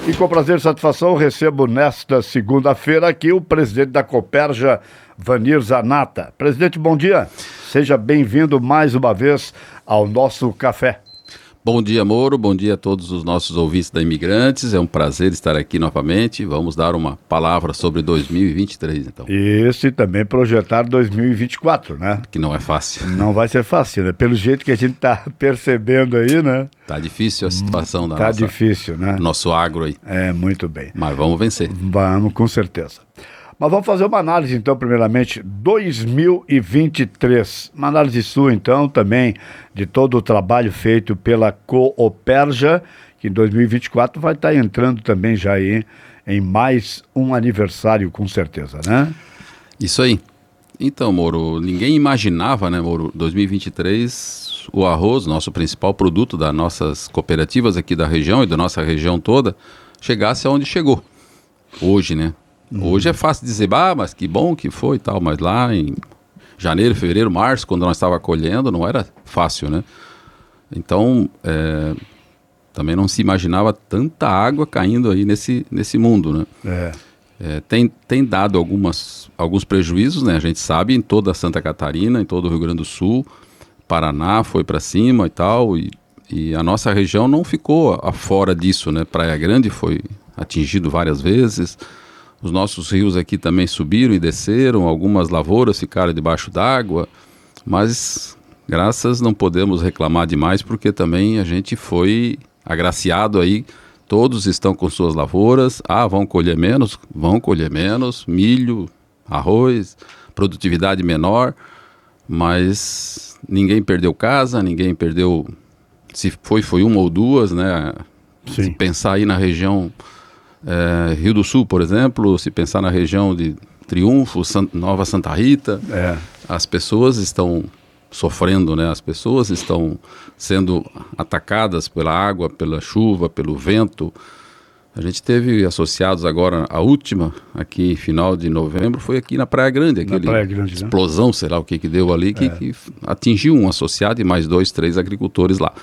E com prazer e satisfação recebo nesta segunda-feira aqui o presidente da Cooperja, Vanir Zanata. Presidente, bom dia. Seja bem-vindo mais uma vez ao nosso café. Bom dia, Moro. Bom dia a todos os nossos ouvintes da Imigrantes. É um prazer estar aqui novamente. Vamos dar uma palavra sobre 2023, então. E também projetar 2024, né? Que não é fácil. Não vai ser fácil, né? Pelo jeito que a gente está percebendo aí, né? Tá difícil a situação da difícil, né? Nosso agro aí. É, muito bem. Mas vamos vencer. Vamos, com certeza. Mas vamos fazer uma análise, então, primeiramente, 2023. Uma análise sua, então, também, de todo o trabalho feito pela Cooperja, que em 2024 vai estar entrando também já aí em mais um aniversário, com certeza, né? Isso aí. Então, Moro, ninguém imaginava, né, Moro, 2023, o arroz, nosso principal produto das nossas cooperativas aqui da região e da nossa região toda, chegasse aonde chegou. Hoje, né? Hoje é fácil dizer, mas que bom que foi e tal, mas lá em janeiro, fevereiro, março, quando nós estávamos colhendo, não era fácil, né? Então, também não se imaginava tanta água caindo aí nesse mundo, né? Tem dado alguns prejuízos, né? A gente sabe, em toda Santa Catarina, em todo o Rio Grande do Sul, Paraná foi para cima e tal, e a nossa região não ficou afora disso, né? Praia Grande foi atingido várias vezes. Os nossos rios aqui também subiram e desceram, algumas lavouras ficaram debaixo d'água, mas graças não podemos reclamar demais, porque também a gente foi agraciado aí, todos estão com suas lavouras, vão colher menos, milho, arroz, produtividade menor, mas ninguém perdeu casa, ninguém perdeu, se foi uma ou duas, né? Sim. Se pensar aí na região Rio do Sul, por exemplo, se pensar na região de Triunfo, Nova Santa Rita, as pessoas estão sofrendo, né? As pessoas estão sendo atacadas pela água, pela chuva, pelo vento. A gente teve associados agora, a última, aqui final de novembro, foi aqui na Praia Grande, explosão, sei lá o que deu ali, que atingiu um associado e mais 2, 3 agricultores lá.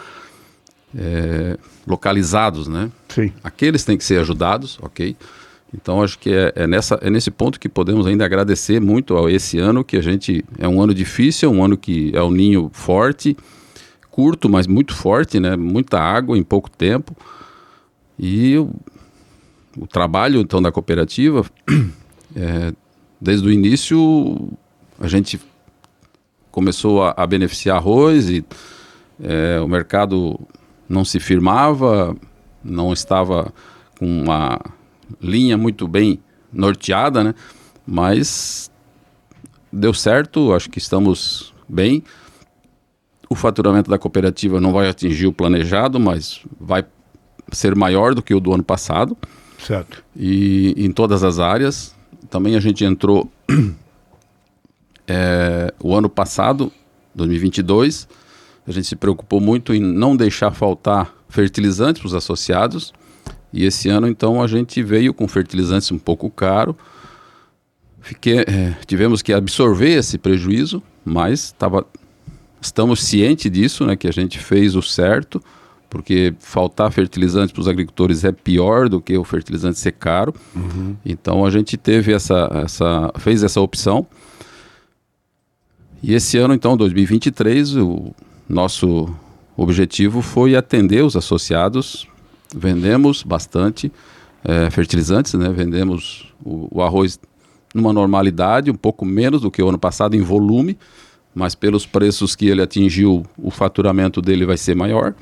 Localizados, né? Sim. Aqueles têm que ser ajudados, ok? Então acho que é nesse ponto que podemos ainda agradecer muito a esse ano, que é um ano difícil, um ano que é um ninho forte, curto, mas muito forte, né? Muita água em pouco tempo. E o trabalho então da cooperativa, desde o início a gente começou a beneficiar arroz e o mercado não se firmava, não estava com uma linha muito bem norteada, né? Mas deu certo, acho que estamos bem. O faturamento da cooperativa não vai atingir o planejado, mas vai ser maior do que o do ano passado. Certo. E em todas as áreas. Também a gente entrou o ano passado, 2022, a gente se preocupou muito em não deixar faltar fertilizantes para os associados, e esse ano então a gente veio com fertilizantes um pouco caro. Tivemos que absorver esse prejuízo, mas estamos cientes disso, né, que a gente fez o certo, porque faltar fertilizantes para os agricultores é pior do que o fertilizante ser caro. Então a gente teve fez essa opção. E esse ano então, 2023, nosso objetivo foi atender os associados. Vendemos bastante fertilizantes, né? Vendemos o arroz numa normalidade, um pouco menos do que o ano passado em volume, mas pelos preços que ele atingiu, o faturamento dele vai ser maior.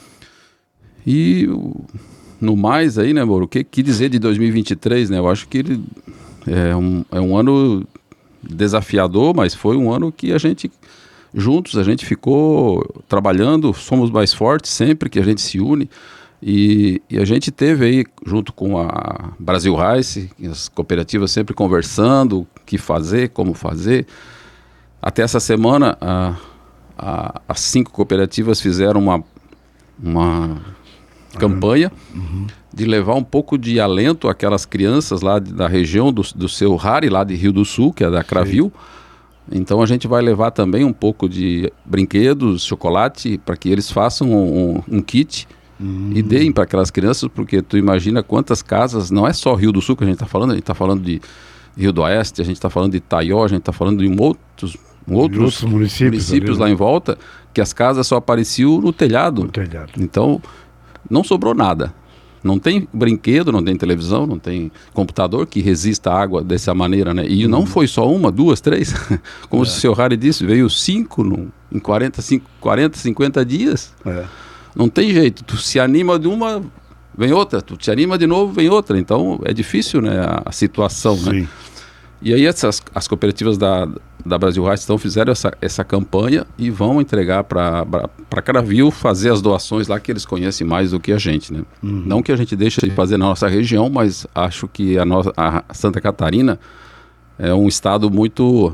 E no mais aí, né, Moro, o que dizer de 2023, né? Eu acho que ele é um ano desafiador, mas foi um ano que a gente ficou trabalhando, somos mais fortes sempre que a gente se une, e a gente teve aí, junto com a Brasil Rice, as cooperativas sempre conversando, o que fazer, como fazer. Até essa semana, as 5 cooperativas fizeram uma campanha de levar um pouco de alento àquelas crianças lá da região do seu Rari, lá de Rio do Sul, que é da Cravil. Então a gente vai levar também um pouco de brinquedos, chocolate, para que eles façam um kit e deem para aquelas crianças, porque tu imagina quantas casas, não é só Rio do Sul que a gente está falando de Rio do Oeste, a gente está falando de Itaió, a gente está falando de outros municípios lá em volta, que as casas só apareciam no telhado. Então, não sobrou nada. Não tem brinquedo, não tem televisão, não tem computador que resista à água dessa maneira, né? E não foi só uma, duas, três. Como o senhor Harry disse, veio 5 em 40, 50 dias. Não tem jeito. Tu se anima de uma, vem outra. Tu te anima de novo, vem outra. Então, é difícil, né, a situação, né? E aí as cooperativas da Brasil Rice fizeram essa campanha e vão entregar para Cravil fazer as doações lá, que eles conhecem mais do que a gente, né? Não que a gente deixe de fazer na nossa região, mas acho que a Santa Catarina é um estado muito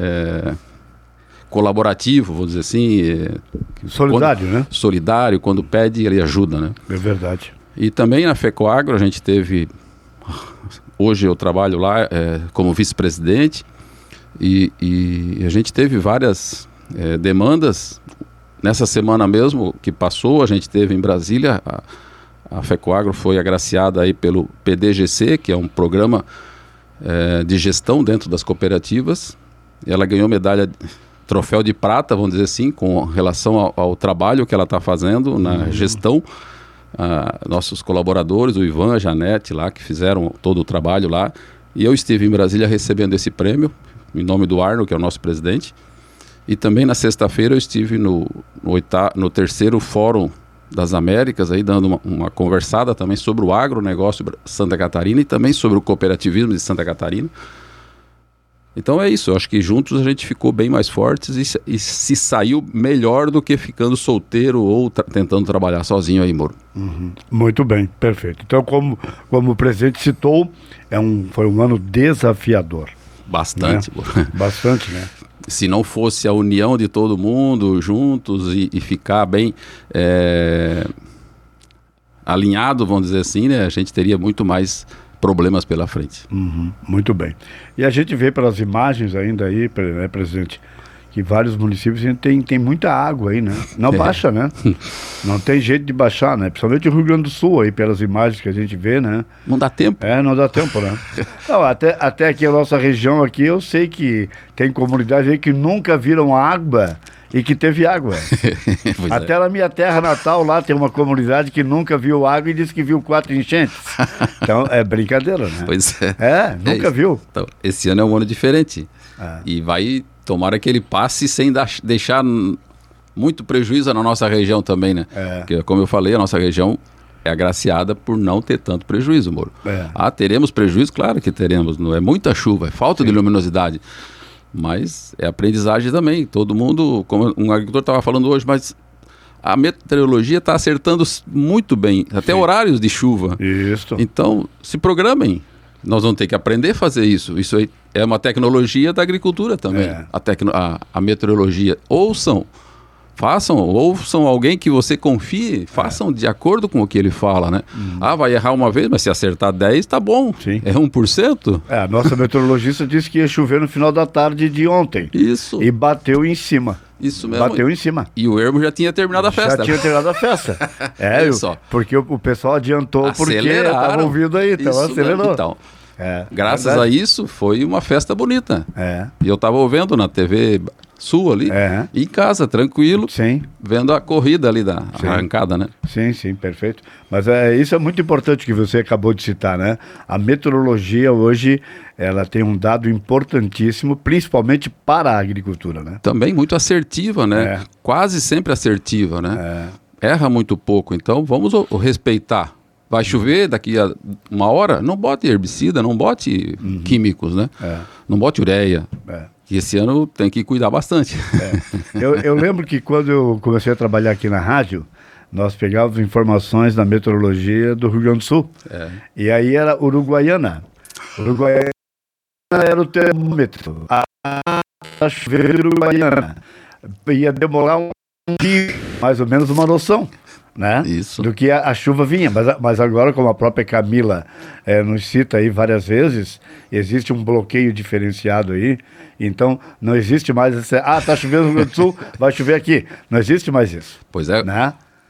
colaborativo, vou dizer assim. Solidário, né? Solidário, quando pede, ele ajuda, né? É verdade. E também na FECOAGRO a gente teve... Hoje eu trabalho lá como vice-presidente e a gente teve várias demandas. Nessa semana mesmo que passou, a gente teve em Brasília, a FECOAGRO foi agraciada aí pelo PDGC, que é um programa de gestão dentro das cooperativas. Ela ganhou medalha, troféu de prata, vamos dizer assim, com relação ao trabalho que ela está fazendo na gestão. Nossos colaboradores, o Ivan, a Janete lá, que fizeram todo o trabalho lá, e eu estive em Brasília recebendo esse prêmio em nome do Arno, que é o nosso presidente. E também na sexta-feira eu estive no 3º Fórum das Américas, aí dando uma conversada também sobre o agronegócio de Santa Catarina e também sobre o cooperativismo de Santa Catarina. Então é isso, eu acho que juntos a gente ficou bem mais fortes e se saiu melhor do que ficando solteiro ou tentando trabalhar sozinho aí, Moro. Muito bem, perfeito. Então, como o presidente citou, foi um ano desafiador. Bastante, né? Moro. Bastante, né? Se não fosse a união de todo mundo juntos e ficar bem alinhado, vamos dizer assim, né, a gente teria muito mais problemas pela frente. Muito bem. E a gente vê pelas imagens ainda aí, né, presidente, que vários municípios tem muita água aí, né? Não baixa, né? Não tem jeito de baixar, né? Principalmente o Rio Grande do Sul aí, pelas imagens que a gente vê, né? Não dá tempo. Não dá tempo, né? Não, até aqui a nossa região aqui, eu sei que tem comunidades aí que nunca viram água e que teve água. Até na minha terra natal lá tem uma comunidade que nunca viu água e disse que viu 4 enchentes. Então é brincadeira, né? Pois é. Nunca viu. Então, esse ano é um ano diferente. E tomara que ele passe sem deixar muito prejuízo na nossa região também, né? Porque, como eu falei, a nossa região é agraciada por não ter tanto prejuízo, Moro. Teremos prejuízo? Claro que teremos. Não é muita chuva, é falta de luminosidade. Mas é aprendizagem também. Todo mundo, como um agricultor estava falando hoje, mas a meteorologia está acertando muito bem, até horários de chuva. Isso. Então, se programem. Nós vamos ter que aprender a fazer isso. Isso aí é uma tecnologia da agricultura também. A meteorologia. Ouçam alguém que você confie, façam de acordo com o que ele fala, né? Vai errar uma vez, mas se acertar 10, tá bom. Sim. É 1%. A nossa meteorologista disse que ia chover no final da tarde de ontem. Isso. E bateu em cima. Isso mesmo. Bateu em cima. E o Ermo já tinha terminado a festa. Já tinha terminado a festa. Porque o pessoal adiantou, porque estava ouvindo aí, então acelerou. Então, graças a isso, foi uma festa bonita. E eu estava ouvindo na TV Sul ali, em casa, tranquilo, vendo a corrida ali da arrancada, né? Sim, perfeito. Mas isso é muito importante que você acabou de citar, né? A meteorologia hoje, ela tem um dado importantíssimo, principalmente para a agricultura, né? Também muito assertiva, né? Quase sempre assertiva, né? Erra muito pouco, então vamos respeitar. Vai chover daqui a uma hora, não bote herbicida, não bote químicos, né? Não bote ureia. E esse ano tem que cuidar bastante. Eu lembro que quando eu comecei a trabalhar aqui na rádio, nós pegávamos informações da meteorologia do Rio Grande do Sul. E aí era Uruguaiana. Uruguaiana era o termômetro. A chover Uruguaiana. Ia demorar um dia, mais ou menos uma noção, né? Isso. Do que a chuva vinha. Mas agora, como a própria Camila nos cita aí várias vezes, existe um bloqueio diferenciado aí. Então, não existe mais esse... tá chovendo no Rio Grande do Sul, vai chover aqui. Não existe mais isso. Pois é. Né?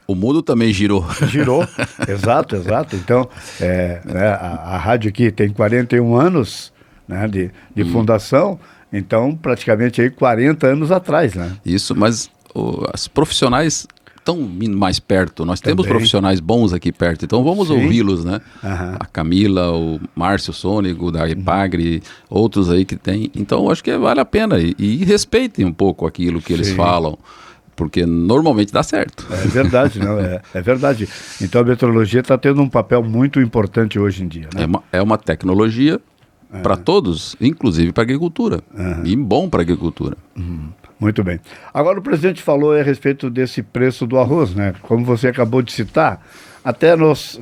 O mundo também girou. Girou, exato. Então, a rádio aqui tem 41 anos, né, de fundação, então praticamente aí 40 anos atrás, né? Isso, mas as profissionais estão vindo mais perto. Nós temos Também. profissionais bons aqui perto, então vamos Sim. ouvi-los, né? Aham. A Camila, o Márcio Sônego, da Epagre, outros aí que tem. Então, acho que vale a pena. E respeitem um pouco aquilo que eles Sim. falam, porque normalmente dá certo. É verdade, não? É verdade. Então a meteorologia está tendo um papel muito importante hoje em dia, né? É uma tecnologia para todos, inclusive para a agricultura. E bom para a agricultura. Muito bem. Agora o presidente falou a respeito desse preço do arroz, né? Como você acabou de citar, até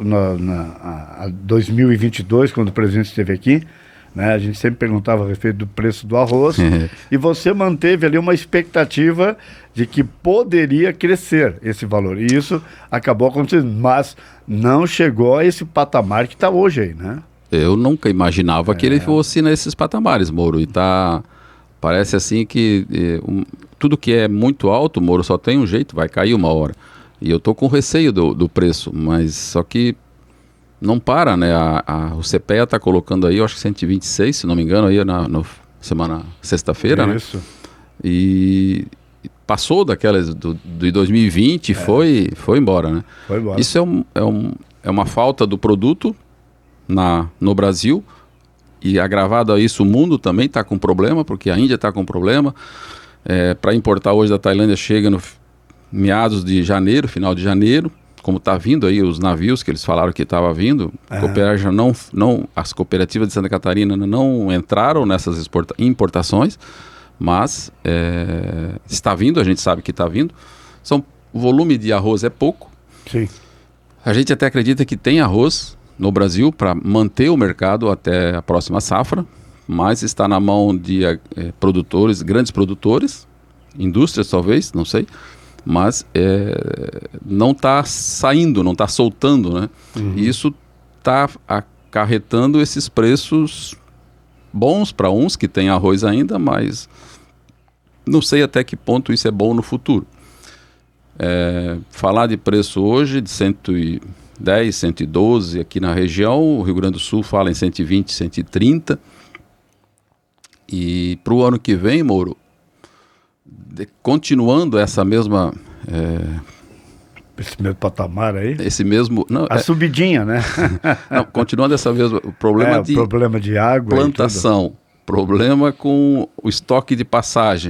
2022, quando o presidente esteve aqui, né, a gente sempre perguntava a respeito do preço do arroz e você manteve ali uma expectativa de que poderia crescer esse valor. E isso acabou acontecendo, mas não chegou a esse patamar que está hoje aí, né? Eu nunca imaginava que ele fosse nesses patamares, Moro. E parece assim que tudo que é muito alto, Moro, só tem um jeito, vai cair uma hora. E eu tô com receio do preço, mas só que não para, né? O CPEA está colocando aí, eu acho que 126, se não me engano, aí semana sexta-feira, né? Isso. E passou daquelas de 2020 e foi embora, né? Foi embora. Isso é uma falta do produto no Brasil, e agravado a isso o mundo também está com problema, porque a Índia está com problema. Para importar hoje da Tailândia chega no meados de janeiro, final de janeiro, como está vindo aí os navios que eles falaram que estava vindo. As cooperativas de Santa Catarina não entraram nessas importações, mas está vindo, a gente sabe que está vindo. O volume de arroz é pouco. Sim. A gente até acredita que tem arroz no Brasil para manter o mercado até a próxima safra, mas está na mão de produtores, grandes produtores, indústrias talvez, não sei, mas não está saindo, não está soltando, né? E isso está acarretando esses preços bons para uns que têm arroz ainda, mas não sei até que ponto isso é bom no futuro. Falar de preço hoje de 110, 112 aqui na região, o Rio Grande do Sul fala em 120, 130. E para o ano que vem, Moro, continuando essa mesma... Esse mesmo patamar aí? Esse mesmo... Não, subidinha, né? não, continuando essa mesma... Problema de água, plantação, problema com o estoque de passagem.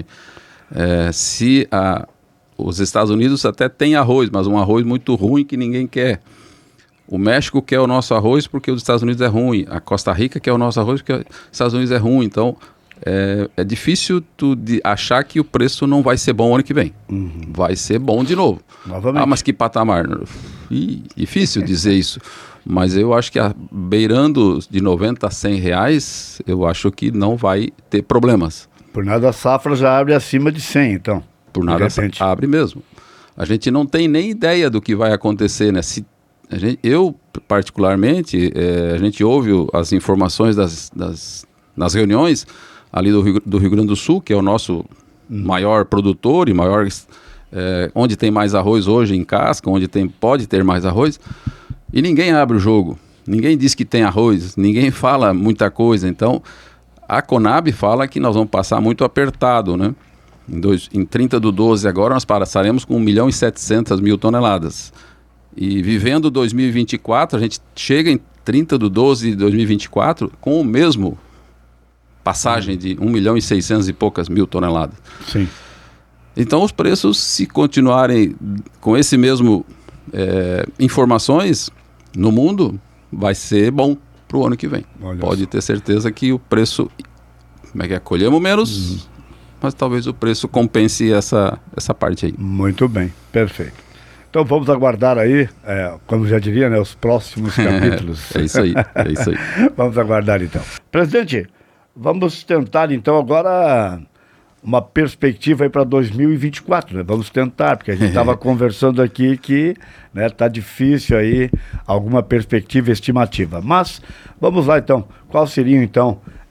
Os Estados Unidos até têm arroz, mas um arroz muito ruim que ninguém quer. O México quer o nosso arroz porque os Estados Unidos é ruim. A Costa Rica quer o nosso arroz porque os Estados Unidos é ruim. Então, é difícil de achar que o preço não vai ser bom ano que vem. Vai ser bom de novo. Novamente. Mas que patamar? Difícil dizer isso. Mas eu acho que beirando de 90 a 100 reais, eu acho que não vai ter problemas. Por nada a safra já abre acima de 100, então. Por nada abre mesmo. A gente não tem nem ideia do que vai acontecer, né? Eu, particularmente, a gente ouve as informações nas reuniões ali do Rio Grande do Sul, que é o nosso maior produtor e maior... onde tem mais arroz hoje em casca, onde pode ter mais arroz, e ninguém abre o jogo. Ninguém diz que tem arroz, ninguém fala muita coisa. Então, a Conab fala que nós vamos passar muito apertado, né? Em 30/12 agora nós passaremos com 1.700.000 toneladas. E vivendo 2024, a gente chega em 30/12 de 2024 com o mesmo passagem de 1.600.000 e poucas mil toneladas. Sim. Então os preços, se continuarem com esse mesmo informações no mundo, vai ser bom para o ano que vem. Pode ter certeza que o preço, colhemos menos... mas talvez o preço compense essa parte aí. Muito bem, perfeito. Então vamos aguardar aí, como já diria, né, os próximos capítulos. É isso aí. Vamos aguardar então. Presidente, vamos tentar então agora uma perspectiva aí para 2024, né? Vamos tentar, porque a gente estava conversando aqui que tá difícil aí alguma perspectiva estimativa. Mas vamos lá então, qual seria então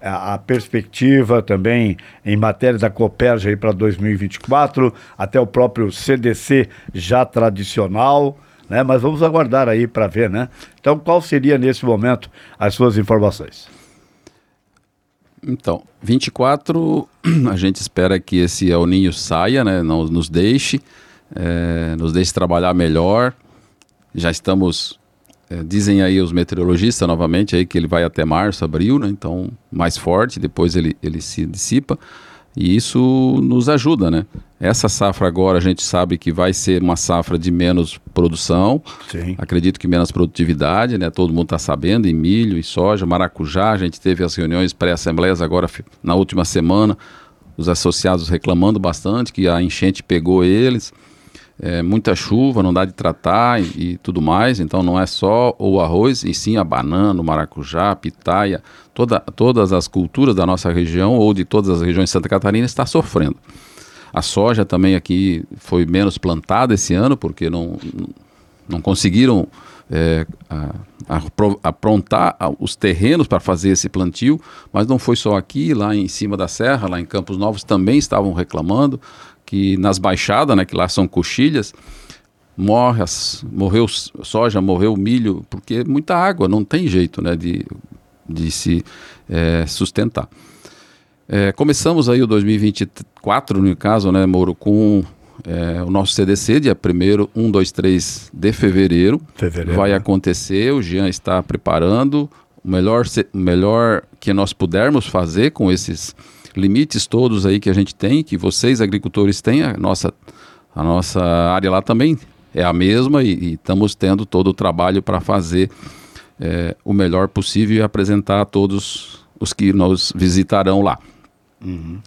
a perspectiva também em matéria da Cooperja aí para 2024, até o próprio CDC já tradicional, né? Mas vamos aguardar aí para ver, né? Então, qual seria nesse momento as suas informações? Então, 24, a gente espera que esse El Niño saia, né? Não nos deixe trabalhar melhor. Já estamos, dizem aí os meteorologistas novamente aí que ele vai até março, abril, né? Então mais forte, depois ele se dissipa e isso nos ajuda, né? Essa safra agora a gente sabe que vai ser uma safra de menos produção. Sim. Acredito que menos produtividade, né? Todo mundo está sabendo, em milho, em soja, maracujá. A gente teve as reuniões pré-assembleias agora na última semana, os associados reclamando bastante que a enchente pegou eles. Muita chuva, não dá de tratar e tudo mais, então não é só o arroz, e sim a banana, o maracujá, a pitaia, todas as culturas da nossa região ou de todas as regiões de Santa Catarina está sofrendo. A soja também aqui foi menos plantada esse ano, porque não conseguiram aprontar os terrenos para fazer esse plantio, mas não foi só aqui, lá em cima da serra, lá em Campos Novos também reclamando, que nas baixadas, né, que lá são coxilhas, morreu soja, morreu milho, porque muita água, não tem jeito, né, de se sustentar. Começamos aí o 2024, no caso, né, Moro, com o nosso CDC, dia 1º, 1, 2, 3 de fevereiro. Vai acontecer, o Jean está preparando o melhor que nós pudermos fazer com esses limites todos aí que a gente tem, que vocês agricultores têm, a nossa área lá também é a mesma e estamos tendo todo o trabalho para fazer o melhor possível e apresentar a todos os que nos visitarão lá. Uhum.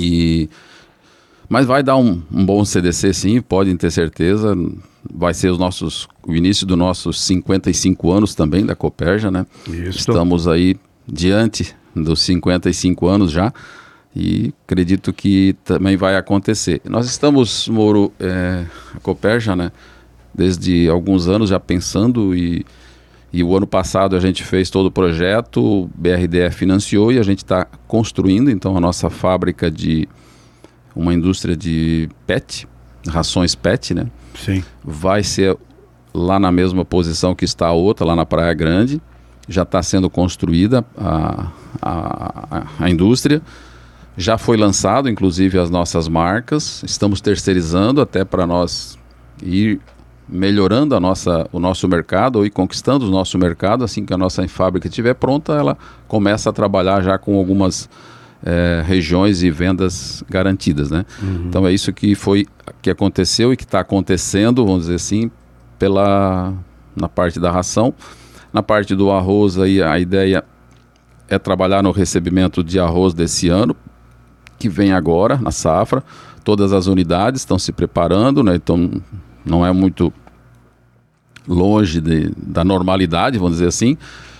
Mas vai dar um bom CDC sim, podem ter certeza, vai ser o início dos nossos 55 anos também da Cooperja, né? Isso. Estamos aí diante dos 55 anos já, e acredito que também vai acontecer. Nós estamos, Moro, a Cooperja, né, desde alguns anos já pensando e o ano passado a gente fez todo o projeto, o BRDE financiou e a gente está construindo então a nossa fábrica de uma indústria de PET, rações PET, né? Sim. Vai ser lá na mesma posição que está a outra, lá na Praia Grande, já está sendo construída a indústria. Já foi lançado, inclusive, as nossas marcas. Estamos terceirizando até para nós ir melhorando o nosso mercado ou ir conquistando o nosso mercado. Assim que a nossa fábrica estiver pronta, ela começa a trabalhar já com algumas regiões e vendas garantidas, né? Uhum. Então é isso que aconteceu e que está acontecendo, vamos dizer assim, na parte da ração. Na parte do arroz, aí, a ideia é trabalhar no recebimento de arroz desse ano, que vem agora na safra. Todas as unidades estão se preparando, né? Então não é muito longe da normalidade, vamos dizer assim.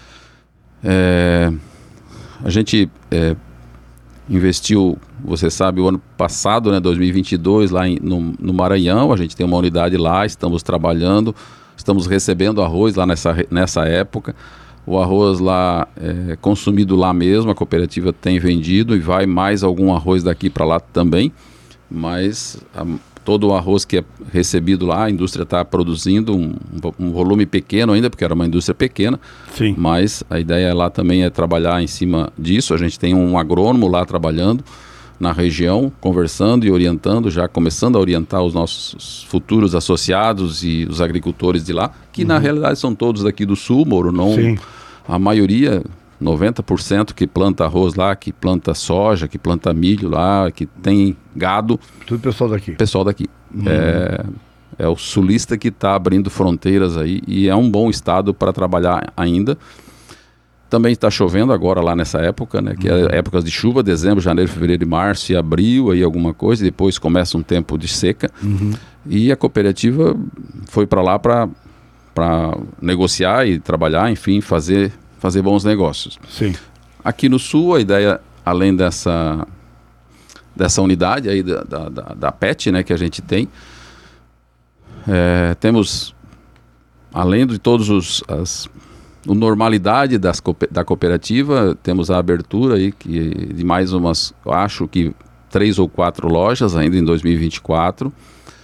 A gente investiu, você sabe, o ano passado, né, 2022, lá no Maranhão. A gente tem uma unidade lá, estamos trabalhando, estamos recebendo arroz lá nessa época. O arroz lá é consumido lá mesmo, a cooperativa tem vendido e vai mais algum arroz daqui para lá também, mas todo o arroz que é recebido lá, a indústria está produzindo um volume pequeno ainda, porque era uma indústria pequena. Sim. Mas a ideia lá também é trabalhar em cima disso. A gente tem um agrônomo lá trabalhando na região, conversando e orientando, já começando a orientar os nossos futuros associados e os agricultores de lá, que na realidade são todos daqui do sul, Moro, não. Sim. A maioria, 90% que planta arroz lá, que planta soja, que planta milho lá, que tem gado. Tudo pessoal daqui. Pessoal daqui. É o sulista que está abrindo fronteiras aí e é um bom estado para trabalhar ainda. Também está chovendo agora lá nessa época, né? Que é épocas de chuva, dezembro, janeiro, fevereiro e março e abril, aí alguma coisa, e depois começa um tempo de seca. E a cooperativa foi para lá para negociar e trabalhar, enfim, fazer bons negócios. Sim. Aqui no sul, a ideia, além dessa unidade aí da PET, né, que a gente tem, temos, além de todos normalidade da cooperativa, temos a abertura aí de mais umas, eu acho que 3 ou 4 lojas ainda em 2024.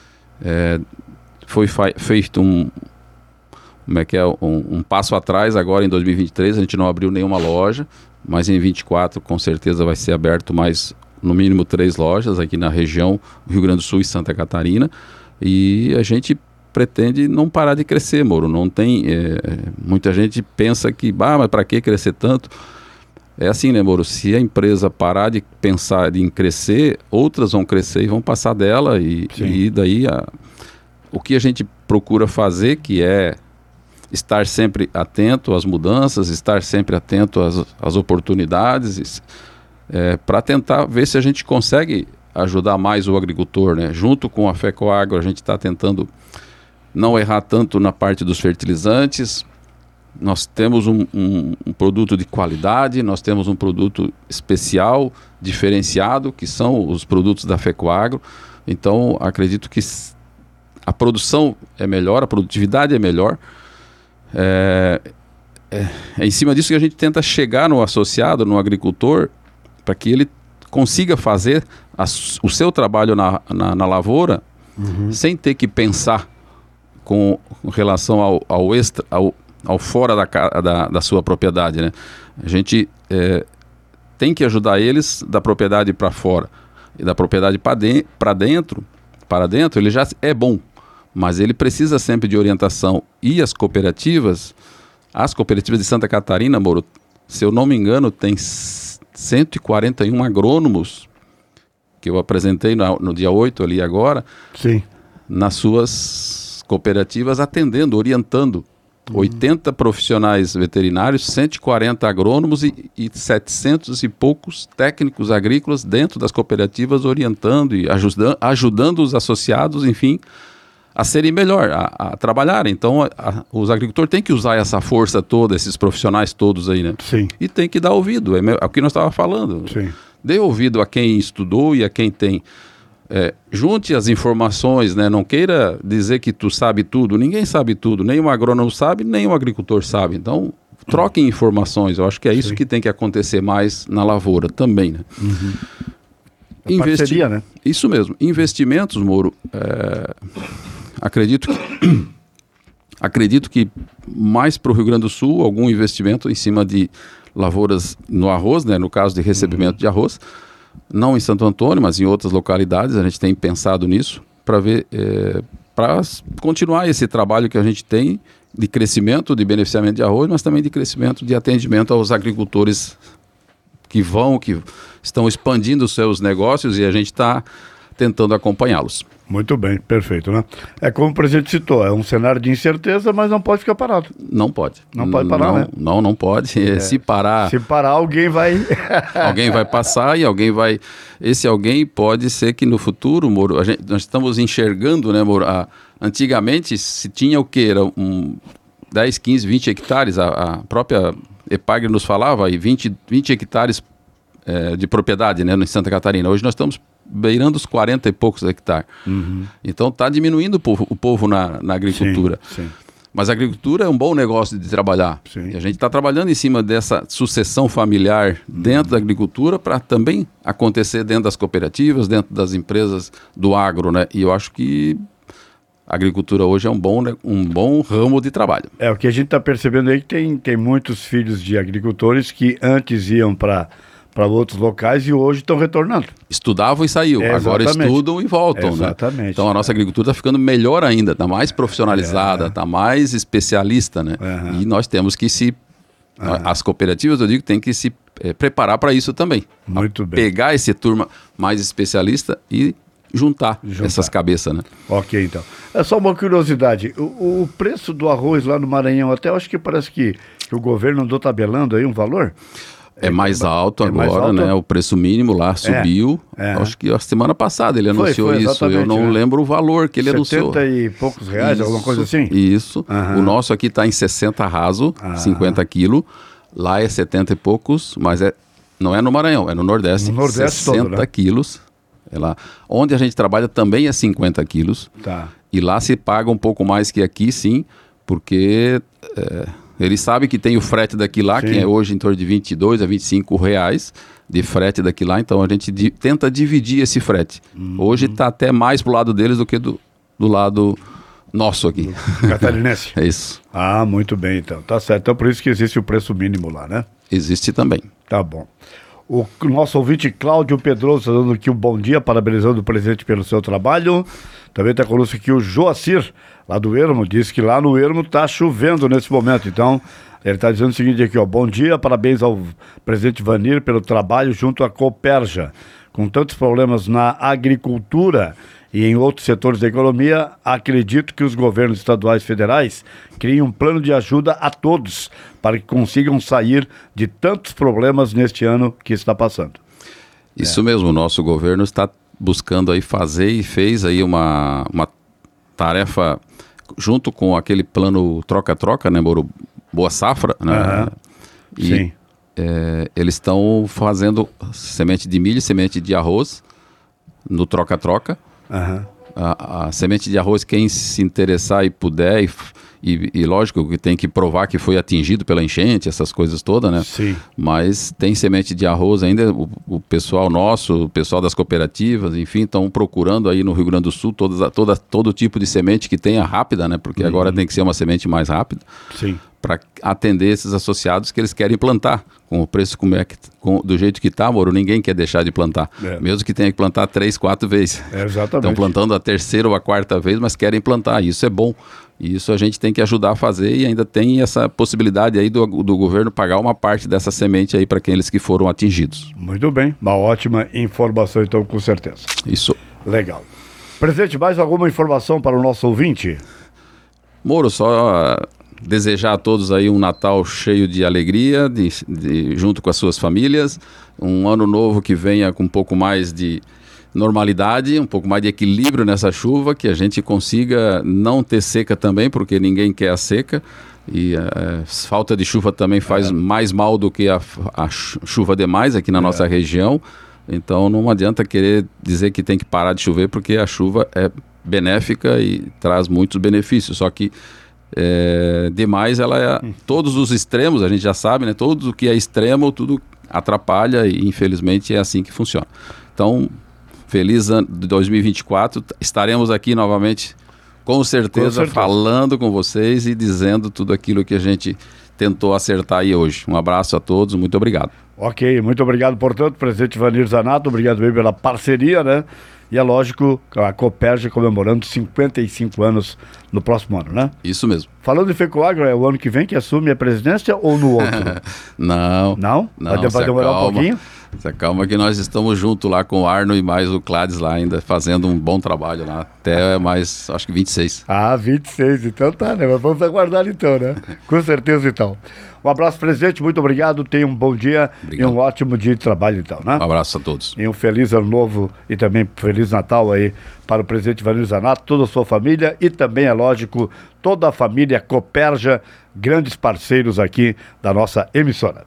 Foi feito um passo atrás agora em 2023, a gente não abriu nenhuma loja, mas em 24 com certeza vai ser aberto mais, no mínimo 3 lojas aqui na região Rio Grande do Sul e Santa Catarina, e a gente pretende não parar de crescer, Moro. Não tem, muita gente pensa que, mas para que crescer tanto? É assim, né, Moro? Se a empresa parar de pensar em crescer, outras vão crescer e vão passar dela, e daí o que a gente procura fazer, que é estar sempre atento às mudanças, estar sempre atento às oportunidades, para tentar ver se a gente consegue ajudar mais o agricultor, né? Junto com a FECOAGRO, a gente está tentando não errar tanto na parte dos fertilizantes. Nós temos um produto de qualidade, nós temos um produto especial, diferenciado, que são os produtos da FECOAGRO. Então, acredito que a produção é melhor, a produtividade é melhor. É em cima disso que a gente tenta chegar no associado, no agricultor, para que ele consiga fazer o seu trabalho na lavoura, sem ter que pensar com relação ao fora da sua propriedade, né? A gente tem que ajudar eles da propriedade para fora, e da propriedade para dentro, ele já é bom, mas ele precisa sempre de orientação. E as cooperativas de Santa Catarina, Moro, se eu não me engano, tem 141 agrônomos, que eu apresentei no dia 8 ali agora, sim, nas suas cooperativas, atendendo, orientando. 80 profissionais veterinários, 140 agrônomos e 700 e poucos técnicos agrícolas dentro das cooperativas, orientando e ajudando os associados, enfim, a serem melhor, a trabalharem. Então, os agricultores têm que usar essa força toda, esses profissionais todos aí, né? Sim. E tem que dar ouvido, é o que nós estávamos falando. Sim. Dê ouvido a quem estudou e a quem tem. Junte as informações, né? Não queira dizer que tu sabe tudo. Ninguém sabe tudo, nem o agrônomo sabe, nem o agricultor sabe. Então, troquem informações. Eu acho que é isso que tem que acontecer mais na lavoura também, né? Parceria, né? Isso mesmo. Investimentos, Moro, acredito que mais para o Rio Grande do Sul, algum investimento em cima de lavouras no arroz, né? No caso de recebimento de arroz. Não em Santo Antônio, mas em outras localidades, a gente tem pensado nisso para ver, para continuar esse trabalho que a gente tem de crescimento, de beneficiamento de arroz, mas também de crescimento de atendimento aos agricultores que estão expandindo os seus negócios, e a gente está tentando acompanhá-los. Muito bem, perfeito, né? É como o presidente citou, é um cenário de incerteza, mas não pode ficar parado. Não pode. Não pode parar, né? Não pode. Se parar... Se parar, alguém vai... alguém vai passar e alguém vai... Esse alguém pode ser que no futuro, Moro, nós estamos enxergando, né, Moro? Antigamente se tinha o quê? Era 10, 15, 20 hectares, a própria EPAGRE nos falava, aí 20 hectares de propriedade, né, em Santa Catarina. Hoje nós estamos beirando os 40 e poucos hectares. Então está diminuindo o povo na agricultura. Sim. Mas a agricultura é um bom negócio de trabalhar. Sim. E a gente está trabalhando em cima dessa sucessão familiar dentro da agricultura, para também acontecer dentro das cooperativas, dentro das empresas do agro, né? E eu acho que a agricultura hoje é um bom ramo de trabalho. O que a gente está percebendo aí, que tem muitos filhos de agricultores que antes iam para outros locais e hoje estão retornando. Estudavam e saíam, agora estudam e voltam. Exatamente. Né? Então a nossa agricultura está ficando melhor ainda, está mais profissionalizada, está mais especialista, né? E nós temos que as cooperativas, eu digo, tem que se preparar para isso também. Muito bem. Pegar esse turma mais especialista e juntar essas cabeças, né? Ok, então. É só uma curiosidade, o preço do arroz lá no Maranhão, até eu acho que parece que o governo andou tabelando aí um valor... É mais alto agora, né? O preço mínimo lá subiu. Acho que a semana passada ele anunciou isso. Eu não lembro o valor que ele anunciou. 70 e poucos reais, alguma coisa assim? Isso. O nosso aqui está em 60 raso, 50 quilos. Lá é 70 e poucos, mas não é no Maranhão, é no Nordeste. No Nordeste 60 todo, né? quilos. É lá. Onde a gente trabalha também é 50 quilos. Tá. E lá se paga um pouco mais que aqui, sim, porque Ele sabe que tem o frete daqui lá, Sim. que é hoje em torno de R$ 22 a R$ 25 de frete daqui lá, então a gente tenta dividir esse frete. Hoje está até mais pro lado deles do que do lado nosso aqui. Catarinense. É isso. Ah, muito bem, então. Tá certo. Então, por isso que existe o preço mínimo lá, né? Existe também. Tá bom. O nosso ouvinte Cláudio Pedroso dando aqui um bom dia, parabenizando o presidente pelo seu trabalho. Também está conosco aqui o Joacir, lá do Ermo, disse que lá no Ermo está chovendo nesse momento. Então, ele está dizendo o seguinte aqui, ó, bom dia, parabéns ao presidente Vanir pelo trabalho junto à Cooperja. Com tantos problemas na agricultura e em outros setores da economia, acredito que os governos estaduais e federais criem um plano de ajuda a todos para que consigam sair de tantos problemas neste ano que está passando. Isso mesmo, o nosso governo está buscando aí fazer e fez aí uma tarefa junto com aquele plano troca-troca, né, Moro? Boa Safra, né? Sim. Eles estão fazendo semente de milho e semente de arroz no troca-troca. A semente de arroz, quem se interessar e puder, e lógico que tem que provar que foi atingido pela enchente, essas coisas todas, né? Sim. Mas tem semente de arroz ainda, o pessoal nosso, o pessoal das cooperativas, enfim, estão procurando aí no Rio Grande do Sul todo tipo de semente que tenha rápida, né? Porque agora tem que ser uma semente mais rápida. Sim. Para atender esses associados que eles querem plantar. Com o preço do jeito que está, Moro, ninguém quer deixar de plantar. Mesmo que tenha que plantar 3, 4 vezes. Exatamente. Estão plantando a terceira ou a quarta vez, mas querem plantar. Isso é bom. E isso a gente tem que ajudar a fazer, e ainda tem essa possibilidade aí do governo pagar uma parte dessa semente aí para aqueles que foram atingidos. Muito bem. Uma ótima informação, então, com certeza. Isso. Legal. Presidente, mais alguma informação para o nosso ouvinte? Moro, só desejar a todos aí um Natal cheio de alegria, junto com as suas famílias, um ano novo que venha com um pouco mais de normalidade, um pouco mais de equilíbrio nessa chuva, que a gente consiga não ter seca também, porque ninguém quer a seca, e falta de chuva também faz mais mal do que a chuva demais aqui na nossa região. Então não adianta querer dizer que tem que parar de chover, porque a chuva é benéfica e traz muitos benefícios, só que demais ela todos os extremos, a gente já sabe, né? Tudo o que é extremo, tudo atrapalha, e infelizmente é assim que funciona. Então, feliz ano de 2024, estaremos aqui novamente, com certeza, falando com vocês e dizendo tudo aquilo que a gente tentou acertar aí hoje. Um abraço a todos, muito obrigado. Ok, muito obrigado, portanto, presidente Vanir Zanato, obrigado bem pela parceria, né? E é lógico, a Cooperja comemorando 55 anos no próximo ano, né? Isso mesmo. Falando em FECOAGRO, é o ano que vem que assume a presidência ou no outro? Não. Não? Vai demorar um pouquinho? Se acalma que nós estamos junto lá com o Arno e mais o Clades lá ainda, fazendo um bom trabalho lá, até mais, acho que 26. 26, então tá, né? Mas vamos aguardar então, né? Com certeza então. Um abraço, presidente, muito obrigado, tenha um bom dia. Obrigado. E um ótimo dia de trabalho então, né? Um abraço a todos. E um feliz ano novo e também feliz Natal aí para o presidente Vanir Zanato, toda a sua família e também, é lógico, toda a família Cooperja, grandes parceiros aqui da nossa emissora.